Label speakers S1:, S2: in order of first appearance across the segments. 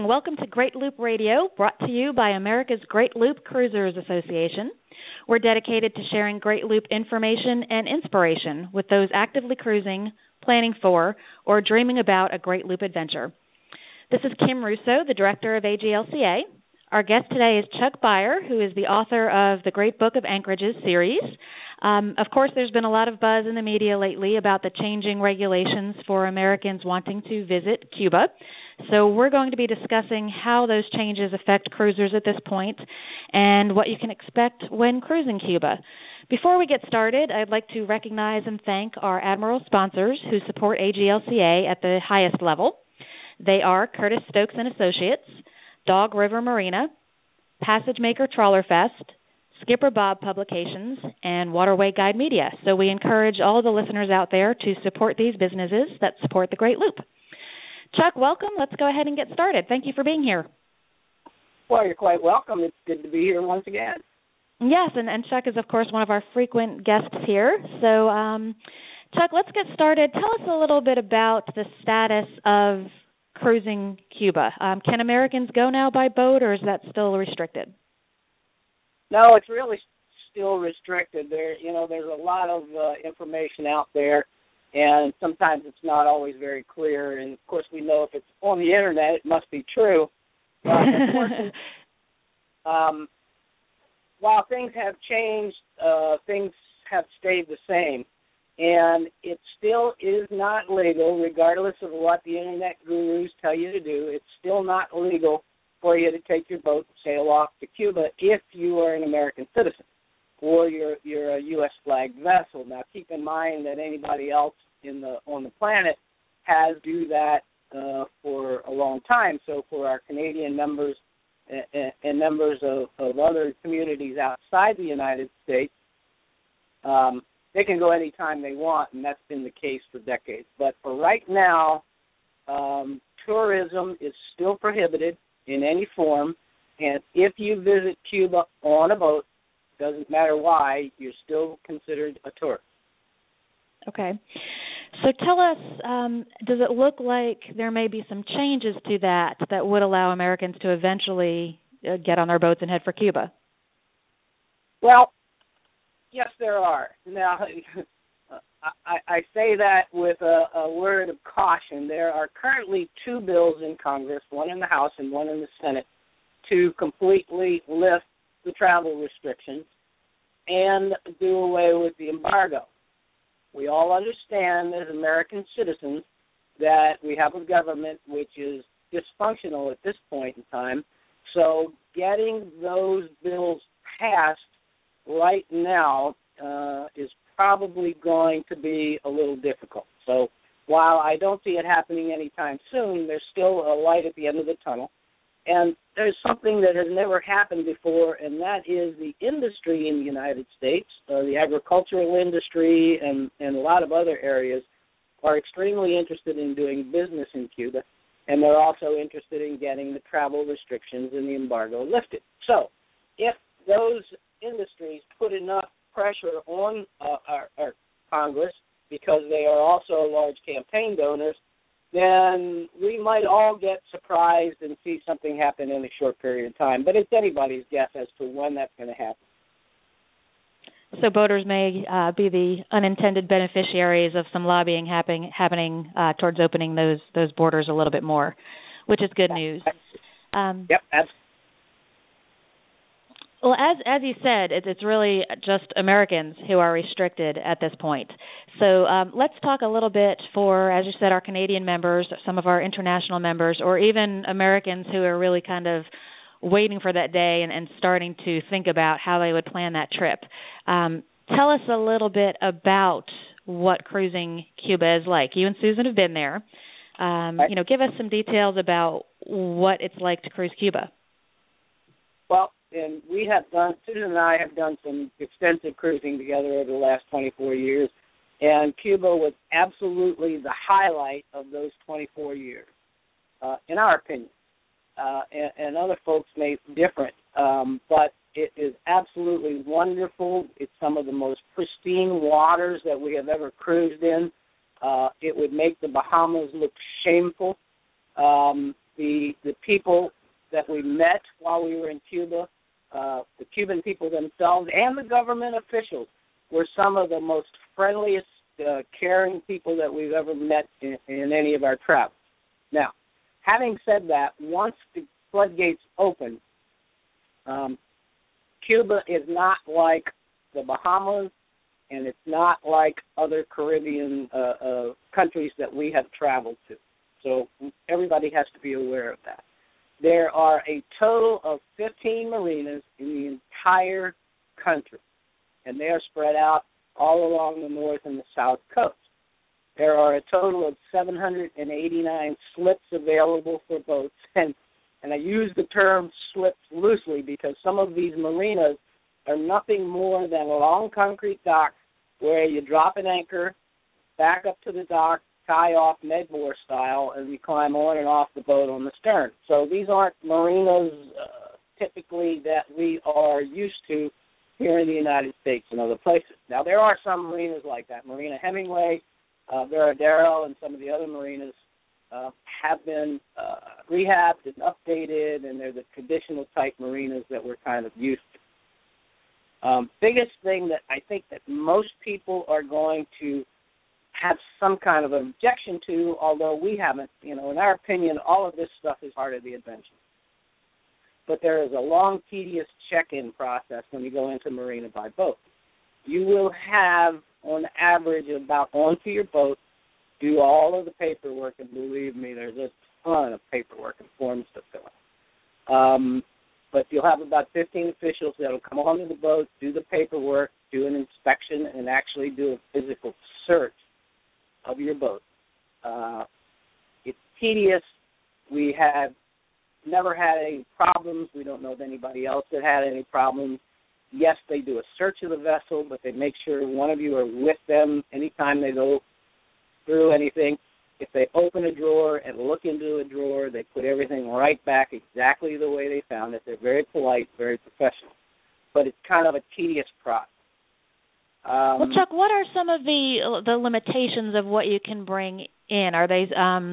S1: morning. Welcome to Great Loop Radio, brought to you by America's Great Loop Cruisers Association. We're dedicated to sharing Great Loop information and inspiration with those actively cruising, planning for, or dreaming about a Great Loop adventure. This is Kim Russo, the director of AGLCA. Our guest today is Chuck Beyer, who is the author of the Great Book of Anchorages series. Of course, there's been a lot of buzz in the media lately about the changing regulations for Americans wanting to visit Cuba. So we're going to be discussing how those changes affect cruisers at this point and what you can expect when cruising Cuba. Before we get started, I'd like to recognize and thank our Admiral sponsors who support AGLCA at the highest level. They are Curtis Stokes and Associates, Dog River Marina, Passage Maker Trawler Fest, Skipper Bob Publications, and Waterway Guide Media. So we encourage all the listeners out there to support these businesses that support the Great Loop. Chuck, welcome. Let's go ahead and get started. Thank you for being here.
S2: Well, you're quite welcome. It's good to be here once again.
S1: Yes, and Chuck is, of course, one of our frequent guests here. So, Chuck, let's get started. Tell us a little bit about the status of cruising Cuba. Can Americans go now by boat, or is that still restricted?
S2: No, it's really still restricted. There's a lot of information out there, and sometimes it's not always very clear. And, of course, we know if it's on the Internet, it must be true. But, unfortunately, while things have changed, things have stayed the same. And it still is not legal, regardless of what the Internet gurus tell you to do. It's still not legal for you to take your boat and sail off to Cuba if you are an American citizen or you're a U.S. flagged vessel. Now, keep in mind that anybody else on the planet has do that for a long time. So for our Canadian members and members of other communities outside the United States, they can go anytime they want, and that's been the case for decades. But for right now, tourism is still prohibited in any form, and if you visit Cuba on a boat, doesn't matter why, you're still considered a tourist.
S1: Okay. So tell us, does it look like there may be some changes to that would allow Americans to eventually get on their boats and head for Cuba?
S2: Well, yes, there are. Now, I say that with a word of caution. There are currently two bills in Congress, one in the House and one in the Senate, to completely lift the travel restrictions and do away with the embargo. We all understand as American citizens that we have a government which is dysfunctional at this point in time, so getting those bills passed right now is probably going to be a little difficult. So while I don't see it happening anytime soon, there's still a light at the end of the tunnel. And there's something that has never happened before, and that is the industry in the United States, the agricultural industry and a lot of other areas are extremely interested in doing business in Cuba, and they're also interested in getting the travel restrictions and the embargo lifted. So if those industries put enough pressure on our Congress, because they are also large campaign donors, then we might all get surprised and see something happen in a short period of time. But it's anybody's guess as to when that's going to happen.
S1: So boaters may be the unintended beneficiaries of some lobbying happening towards opening those borders a little bit more, which is good news.
S2: Yep, absolutely.
S1: Well, as you said, it's really just Americans who are restricted at this point. So let's talk a little bit for, as you said, our Canadian members, some of our international members, or even Americans who are really kind of waiting for that day and starting to think about how they would plan that trip. Tell us a little bit about what cruising Cuba is like. You and Susan have been there. Give us some details about what it's like to cruise Cuba.
S2: Well, and Susan and I have done some extensive cruising together over the last 24 years, and Cuba was absolutely the highlight of those 24 years, in our opinion. And other folks may be different, but it is absolutely wonderful. It's some of the most pristine waters that we have ever cruised in. It would make the Bahamas look shameful. the people that we met while we were in Cuba, the Cuban people themselves and the government officials were some of the most friendliest, caring people that we've ever met in any of our travels. Now, having said that, once the floodgates open, Cuba is not like the Bahamas, and it's not like other Caribbean countries that we have traveled to. So everybody has to be aware of that. There are a total of 15 marinas in the entire country, and they are spread out all along the north and the south coast. There are a total of 789 slips available for boats, and I use the term slips loosely because some of these marinas are nothing more than long concrete docks where you drop an anchor, back up to the dock, tie off Medmore style, and you climb on and off the boat on the stern. So these aren't marinas typically that we are used to here in the United States and other places. Now, there are some marinas like that. Marina Hemingway, Veradero, and some of the other marinas have been rehabbed and updated, and they're the traditional type marinas that we're kind of used to. Biggest thing that I think that most people are going to have some kind of objection to, although we haven't, in our opinion, all of this stuff is part of the adventure. But there is a long, tedious check-in process when you go into marina by boat. You will have, on average, about onto your boat, do all of the paperwork, and believe me, there's a ton of paperwork and forms to fill out. But you'll have about 15 officials that will come onto the boat, do the paperwork, do an inspection, and actually do a physical search of your boat. It's tedious. We have never had any problems. We don't know of anybody else that had any problems. Yes, they do a search of the vessel, but they make sure one of you are with them anytime they go through anything. If they open a drawer and look into a drawer, they put everything right back exactly the way they found it. They're very polite, very professional. But it's kind of a tedious process.
S1: Well, Chuck, what are some of the limitations of what you can bring in? Are they,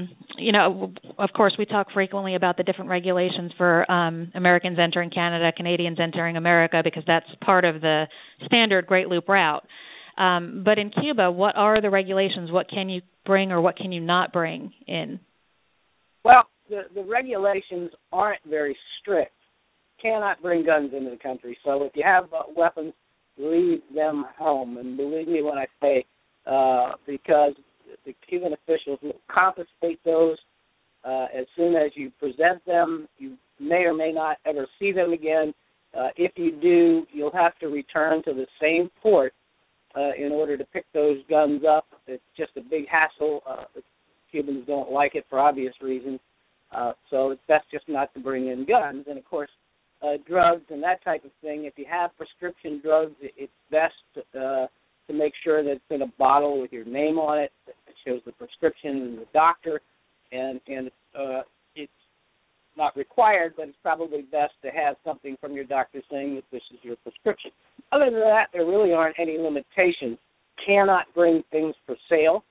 S1: of course, we talk frequently about the different regulations for Americans entering Canada, Canadians entering America, because that's part of the standard Great Loop route. But in Cuba, what are the regulations? What can you bring or what can you not bring in?
S2: Well, the regulations aren't very strict. Cannot bring guns into the country. So if you have weapons, leave them home. And believe me when I say, because the Cuban officials will confiscate those as soon as you present them. You may or may not ever see them again. If you do, you'll have to return to the same port in order to pick those guns up. It's just a big hassle. The Cubans don't like it for obvious reasons. So it's best just not to bring in guns. And, of course, drugs and that type of thing. If you have prescription drugs, it's best to make sure that it's in a bottle with your name on it that shows the prescription and the doctor. And it's not required, but it's probably best to have something from your doctor saying that this is your prescription. Other than that, there really aren't any limitations. Cannot bring things for sale.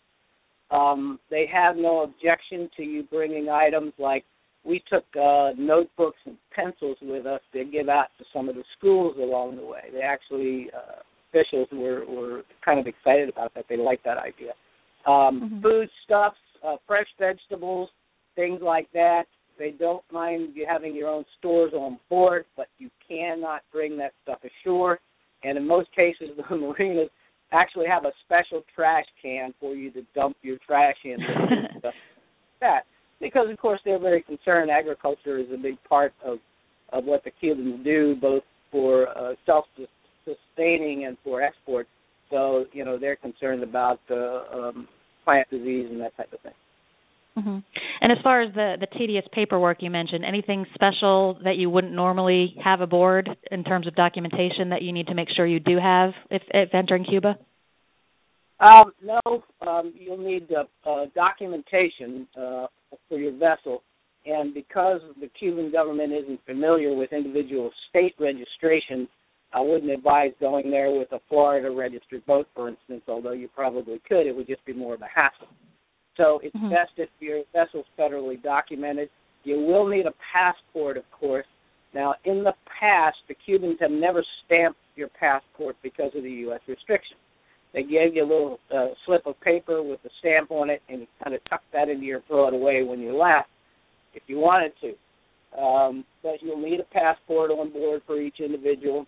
S2: They have no objection to you bringing items like we took notebooks and pencils with us to give out to some of the schools along the way. They actually, officials were kind of excited about that. They liked that idea. Foodstuffs, fresh vegetables, things like that. They don't mind you having your own stores on board, but you cannot bring that stuff ashore. And in most cases, the marinas actually have a special trash can for you to dump your trash in and stuff like that. Because, of course, they're very concerned. Agriculture is a big part of what the Cubans do, both for self-sustaining and for export. So, they're concerned about plant disease and that type of thing.
S1: Mm-hmm. And as far as the tedious paperwork you mentioned, anything special that you wouldn't normally have aboard in terms of documentation that you need to make sure you do have if entering Cuba?
S2: No, you'll need documentation for your vessel. And because the Cuban government isn't familiar with individual state registration, I wouldn't advise going there with a Florida-registered boat, for instance, although you probably could. It would just be more of a hassle. So it's best if your vessel's federally documented. You will need a passport, of course. Now, in the past, the Cubans have never stamped your passport because of the U.S. restrictions. They gave you a little slip of paper with a stamp on it, and you kind of tuck that into your throw it away when you left, if you wanted to. But you'll need a passport on board for each individual,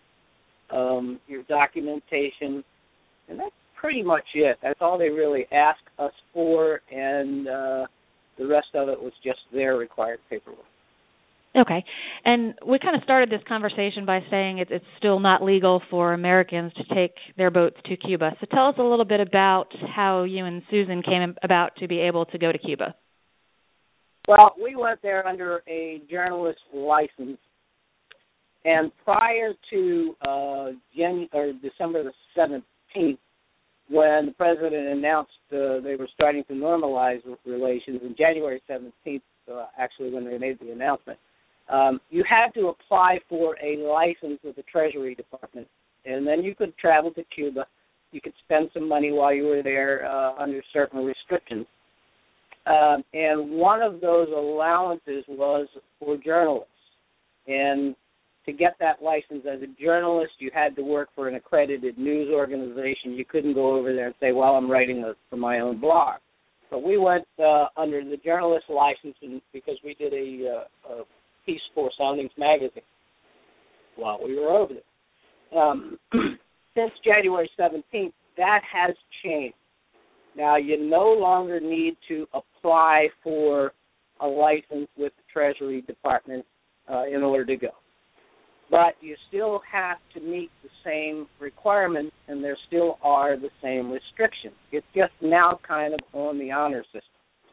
S2: your documentation, and that's pretty much it. That's all they really ask us for, and the rest of it was just their required paperwork.
S1: Okay. And we kind of started this conversation by saying it's still not legal for Americans to take their boats to Cuba. So tell us a little bit about how you and Susan came about to be able to go to Cuba.
S2: Well, we went there under a journalist license, and prior to December the 17th, when the president announced they were starting to normalize relations, on January 17th, actually when they made the announcement, you had to apply for a license with the Treasury Department, and then you could travel to Cuba. You could spend some money while you were there under certain restrictions. And one of those allowances was for journalists. And to get that license as a journalist, you had to work for an accredited news organization. You couldn't go over there and say, well, I'm writing for my own blog. But we went under the journalist license because we did a piece for Soundings Magazine while we were over there. Since January 17th, that has changed. Now, you no longer need to apply for a license with the Treasury Department in order to go. But you still have to meet the same requirements, and there still are the same restrictions. It's just now kind of on the honor system.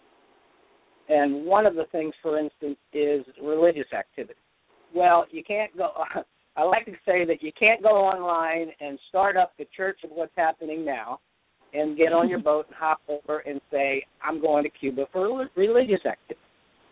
S2: And one of the things, for instance, is religious activity. Well, you can't go, I like to say that you can't go online and start up the Church of What's Happening Now and get on your boat and hop over and say, I'm going to Cuba for religious activity.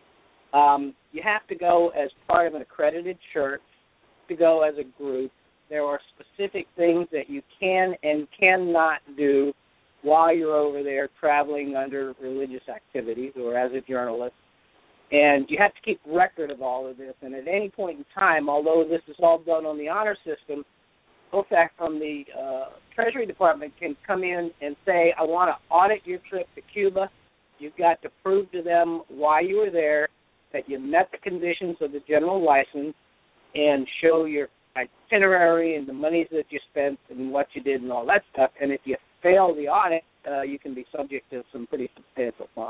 S2: You have to go as part of an accredited church, to go as a group. There are specific things that you can and cannot do while you're over there traveling under religious activities or as a journalist. And you have to keep record of all of this. And at any point in time, although this is all done on the honor system, OFAC from the Treasury Department can come in and say, I want to audit your trip to Cuba. You've got to prove to them why you were there, that you met the conditions of the general license, and show your itinerary and the monies that you spent and what you did and all that stuff. And if you fail the audit, you can be subject to some pretty substantial fines.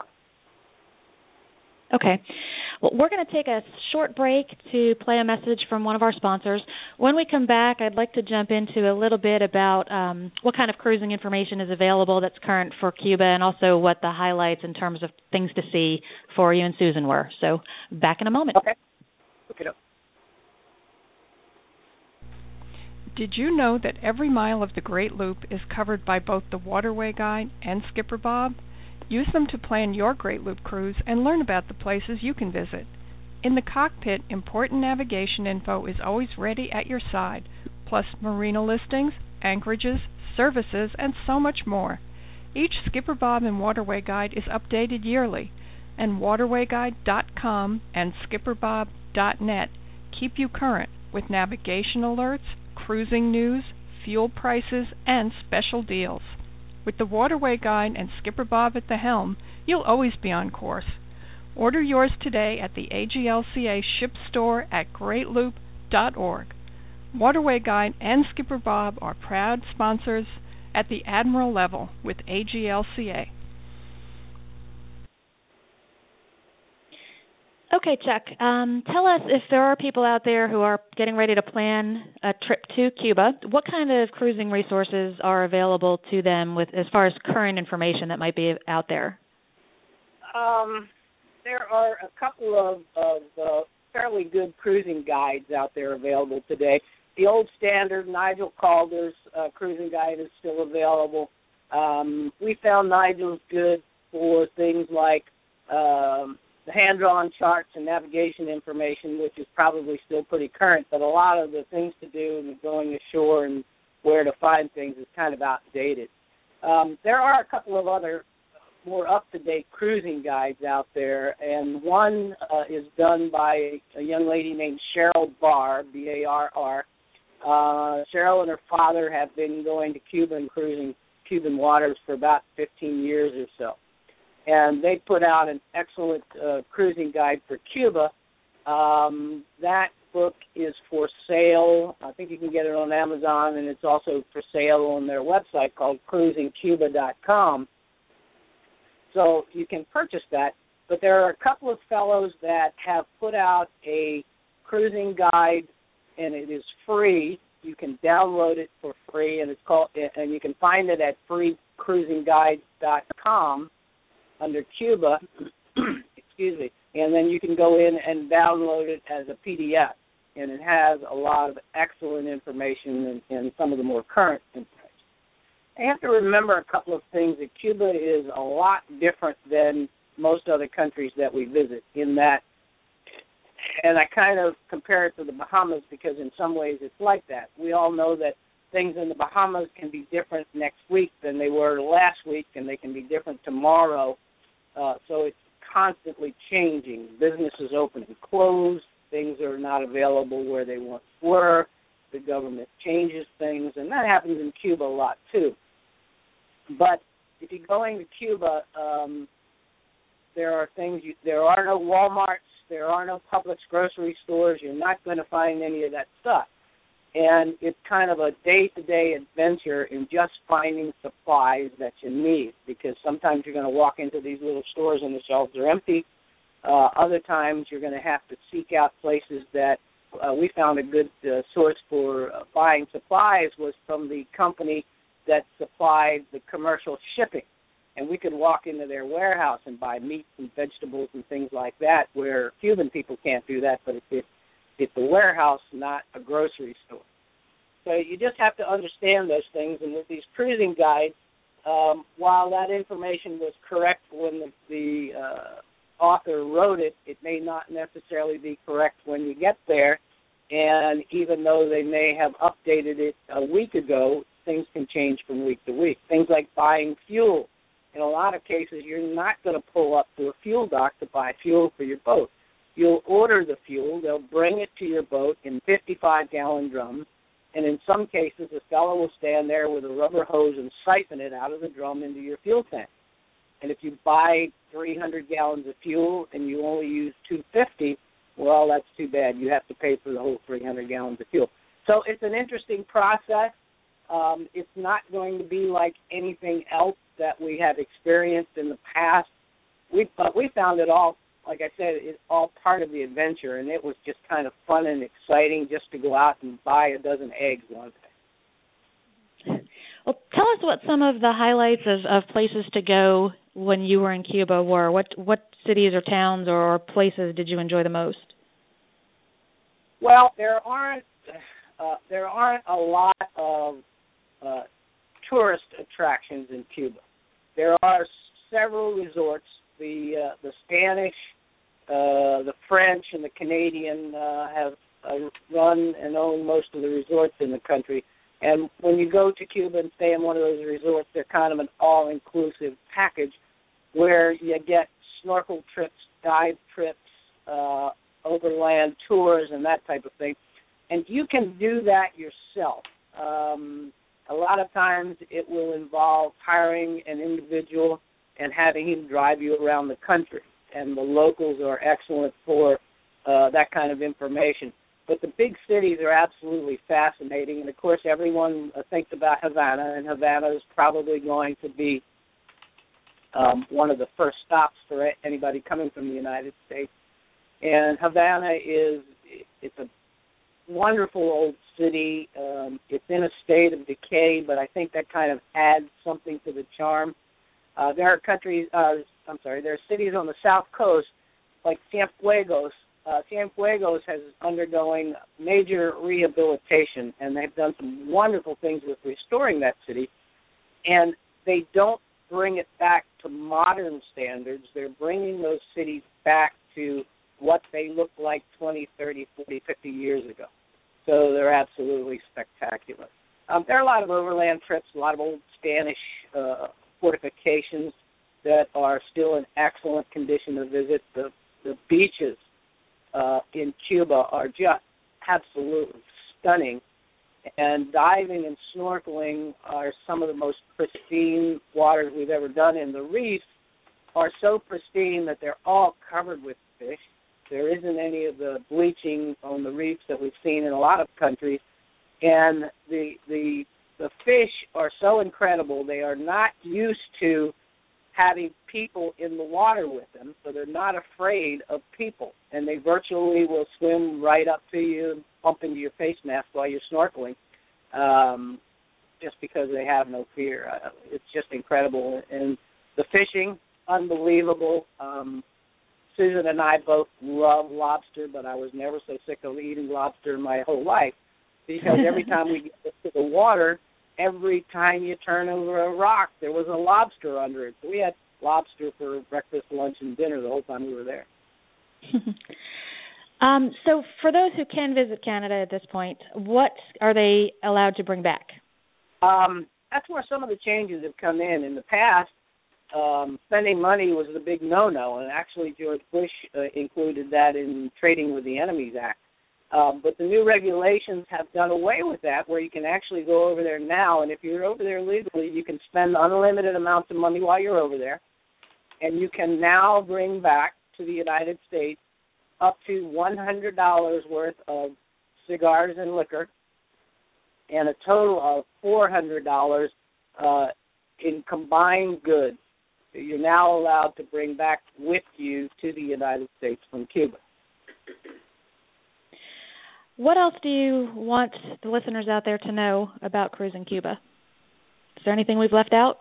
S1: Okay. Well, we're going to take a short break to play a message from one of our sponsors. When we come back, I'd like to jump into a little bit about what kind of cruising information is available that's current for Cuba, and also what the highlights in terms of things to see for you and Susan were. So back in a moment.
S2: Okay. Look it up.
S3: Did you know that every mile of the Great Loop is covered by both the Waterway Guide and Skipper Bob? Use them to plan your Great Loop cruise and learn about the places you can visit. In the cockpit, important navigation info is always ready at your side, plus marina listings, anchorages, services, and so much more. Each Skipper Bob and Waterway Guide is updated yearly, and waterwayguide.com and skipperbob.net keep you current with navigation alerts, cruising news, fuel prices, and special deals. With the Waterway Guide and Skipper Bob at the helm, you'll always be on course. Order yours today at the AGLCA ship store at greatloop.org. Waterway Guide and Skipper Bob are proud sponsors at the Admiral level with AGLCA.
S1: Okay, Chuck, tell us if there are people out there who are getting ready to plan a trip to Cuba, what kind of cruising resources are available to them with as far as current information that might be out there?
S2: There are a couple of fairly good cruising guides out there available today. The old standard Nigel Calder's cruising guide is still available. We found Nigel's good for things like the hand-drawn charts and navigation information, which is probably still pretty current, but a lot of the things to do and going ashore and where to find things is kind of outdated. There are a couple of other more up-to-date cruising guides out there, and one is done by a young lady named Cheryl Barr, B-A-R-R. Cheryl and her father have been going to Cuba and cruising Cuban waters for about 15 years or so. And they put out an excellent cruising guide for Cuba. That book is for sale. I think you can get it on Amazon, and it's also for sale on their website called cruisingcuba.com. So you can purchase that. But there are a couple of fellows that have put out a cruising guide, and it is free. You can download it for free, and it's called, and you can find it at freecruisingguide.com under Cuba. Excuse me. And then you can go in and download it as a PDF, and it has a lot of excellent information and some of the more current information. I have to remember a couple of things, that Cuba is a lot different than most other countries that we visit in that, and I kind of compare it to the Bahamas because in some ways it's like that. We all know that things in the Bahamas can be different next week than they were last week, and they can be different tomorrow. So it's constantly changing. Businesses open and close. Things are not available where they once were. The government changes things, and that happens in Cuba a lot too. But if you're going to Cuba, there are things. There are no Walmarts. There are no Publix grocery stores. You're not going to find any of that stuff. And it's kind of a day-to-day adventure in just finding supplies that you need, because sometimes you're going to walk into these little stores and the shelves are empty. Other times you're going to have to seek out places that we found a good source for buying supplies was from the company that supplied the commercial shipping. And we could walk into their warehouse and buy meat and vegetables and things like that, where Cuban people can't do that, but it's a warehouse, not a grocery store. So you just have to understand those things. And with these cruising guides, while that information was correct when the author wrote it, it may not necessarily be correct when you get there. And even though they may have updated it a week ago, things can change from week to week. Things like buying fuel. In a lot of cases, you're not going to pull up to a fuel dock to buy fuel for your boat. You'll order the fuel. They'll bring it to your boat in 55-gallon drums. And in some cases, a fellow will stand there with a rubber hose and siphon it out of the drum into your fuel tank. And if you buy 300 gallons of fuel and you only use 250, well, that's too bad. You have to pay for the whole 300 gallons of fuel. So it's an interesting process. It's not going to be like anything else that we have experienced in the past. But we found it all, like I said, it's all part of the adventure, and it was just kind of fun and exciting just to go out and buy a dozen eggs one day.
S1: Well, tell us what some of the highlights of places to go when you were in Cuba were. What cities or towns or places did you enjoy the most?
S2: Well, there aren't a lot of tourist attractions in Cuba. There are several resorts. The Spanish, the French, and the Canadian have run and own most of the resorts in the country. And when you go to Cuba and stay in one of those resorts, they're kind of an all-inclusive package where you get snorkel trips, dive trips, overland tours, and that type of thing. And you can do that yourself. A lot of times it will involve hiring an individual and having him drive you around the country. And the locals are excellent for that kind of information. But the big cities are absolutely fascinating. And, of course, everyone thinks about Havana, and Havana is probably going to be one of the first stops for anybody coming from the United States. And Havana it's a wonderful old city. It's in a state of decay, but I think that kind of adds something to the charm. There are cities on the south coast, like Cienfuegos. Cienfuegos has undergoing major rehabilitation, and they've done some wonderful things with restoring that city. And they don't bring it back to modern standards. They're bringing those cities back to what they looked like 20, 30, 40, 50 years ago. So they're absolutely spectacular. There are a lot of overland trips, a lot of old Spanish fortifications that are still in excellent condition to visit. The beaches in Cuba are just absolutely stunning, and diving and snorkeling are some of the most pristine waters we've ever done. And the reefs are so pristine that they're all covered with fish. There isn't any of the bleaching on the reefs that we've seen in a lot of countries, and the fish are so incredible. They are not used to having people in the water with them, so they're not afraid of people, and they virtually will swim right up to you and bump into your face mask while you're snorkeling, just because they have no fear. It's just incredible, and the fishing, unbelievable. Susan and I both love lobster, but I was never so sick of eating lobster in my whole life, because every time we get to the water, every time you turn over a rock, there was a lobster under it. So we had lobster for breakfast, lunch, and dinner the whole time we were there.
S1: So for those who can visit Canada at this point, what are they allowed to bring back?
S2: That's where some of the changes have come in. In the past, spending money was the big no-no, and actually George Bush included that in Trading with the Enemies Act. But the new regulations have done away with that, where you can actually go over there now, and if you're over there legally, you can spend unlimited amounts of money while you're over there, and you can now bring back to the United States up to $100 worth of cigars and liquor, and a total of $400 in combined goods that you're now allowed to bring back with you to the United States from Cuba.
S1: What else do you want the listeners out there to know about cruising Cuba? Is there anything we've left out?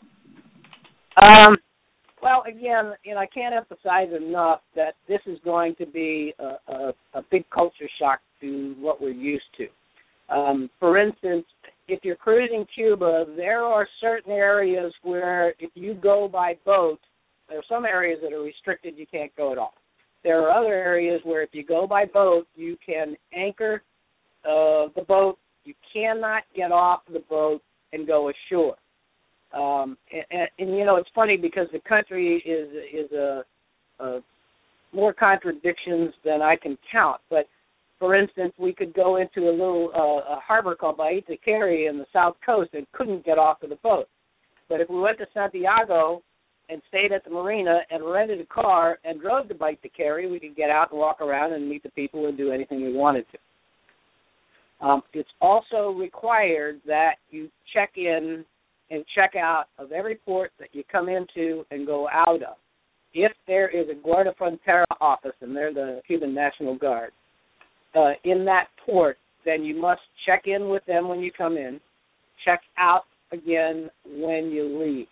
S2: Well, again, I can't emphasize enough that this is going to be a big culture shock to what we're used to. For instance, if you're cruising Cuba, there are certain areas where if you go by boat, there are some areas that are restricted, you can't go at all. There are other areas where if you go by boat, you can anchor the boat. You cannot get off the boat and go ashore. And it's funny because the country is more contradictions than I can count. But, for instance, we could go into a little a harbor called Baita Cari in the south coast and couldn't get off of the boat. But if we went to Santiago and stayed at the marina and rented a car and drove to Baita Cari, we could get out and walk around and meet the people and do anything we wanted to. It's also required that you check in and check out of every port that you come into and go out of. If there is a Guardia Frontera office, and they're the Cuban National Guard, in that port, then you must check in with them when you come in, check out again when you leave.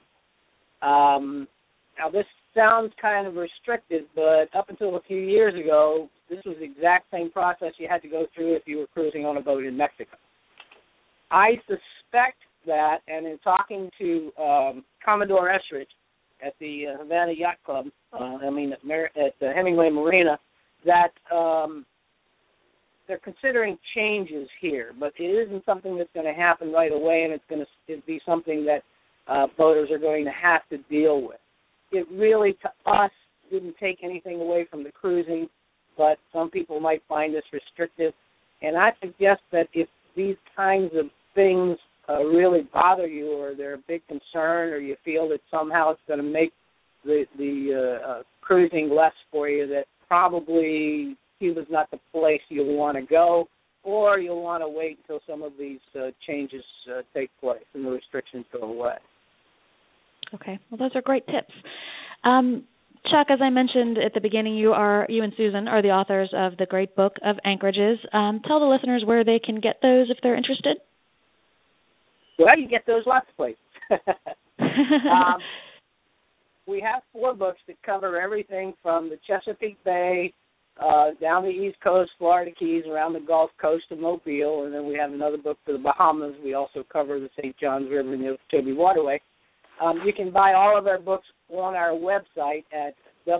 S2: Now, this sounds kind of restricted, but up until a few years ago, this was the exact same process you had to go through if you were cruising on a boat in Mexico. I suspect that, and in talking to Commodore Esrich at the Havana Yacht Club, at the Hemingway Marina, that they're considering changes here, but it isn't something that's going to happen right away, and it's going to be something that boaters are going to have to deal with. It really, to us, didn't take anything away from the cruising, but some people might find this restrictive. And I suggest that if these kinds of things really bother you, or they're a big concern, or you feel that somehow it's going to make the cruising less for you, that probably Cuba's not the place you'll want to go, or you'll want to wait until some of these changes take place and the restrictions go away.
S1: Okay. Well, those are great tips. Chuck, as I mentioned at the beginning, you and Susan are the authors of the great book of Anchorages. Tell the listeners where they can get those if they're interested.
S2: Well, you get those lots of places. We have 4 books that cover everything from the Chesapeake Bay down the East Coast, Florida Keys, around the Gulf Coast of Mobile, and then we have another book for the Bahamas. We also cover the St. Johns River and the Okeechobee Waterway. You can buy all of our books on our website at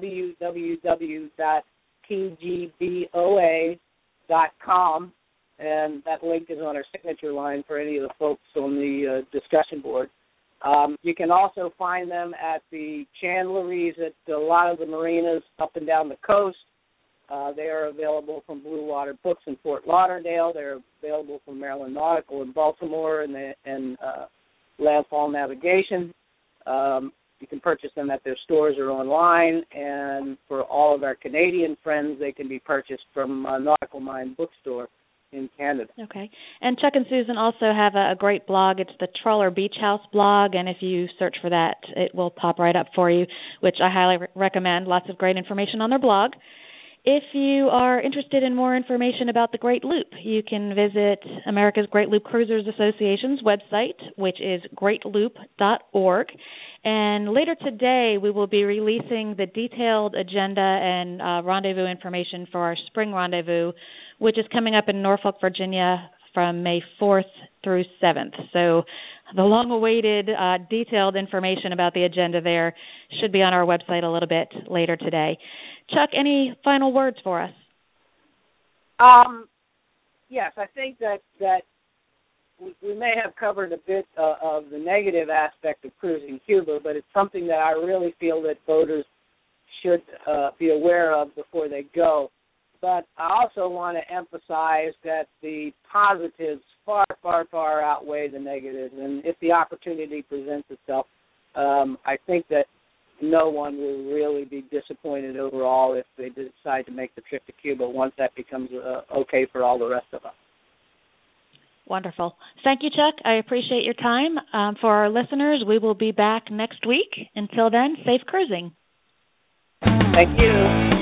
S2: www.tgboa.com, and that link is on our signature line for any of the folks on the discussion board. You can also find them at the chandleries at a lot of the marinas up and down the coast. They are available from Blue Water Books in Fort Lauderdale. They're available from Maryland Nautical in Baltimore and Landfall Navigation. You can purchase them at their stores or online. And for all of our Canadian friends, they can be purchased from Nautical Mind Bookstore in Canada.
S1: Okay. And Chuck and Susan also have a great blog. It's the Trawler Beach House blog, and if you search for that, it will pop right up for you, which I highly recommend. Lots of great information on their blog. If you are interested in more information about the Great Loop, you can visit America's Great Loop Cruisers Association's website, which is greatloop.org. And later today, we will be releasing the detailed agenda and rendezvous information for our spring rendezvous, which is coming up in Norfolk, Virginia from May 4th through 7th. So the long-awaited detailed information about the agenda there should be on our website a little bit later today. Chuck, any final words for us?
S2: Yes, I think that we may have covered a bit of the negative aspect of cruising Cuba, but it's something that I really feel that voters should be aware of before they go. But I also want to emphasize that the positives far, far, far outweigh the negatives. And if the opportunity presents itself, I think that no one will really be disappointed overall if they decide to make the trip to Cuba once that becomes okay for all the rest of us.
S1: Wonderful. Thank you, Chuck. I appreciate your time. For our listeners, we will be back next week. Until then, safe cruising.
S2: Thank you.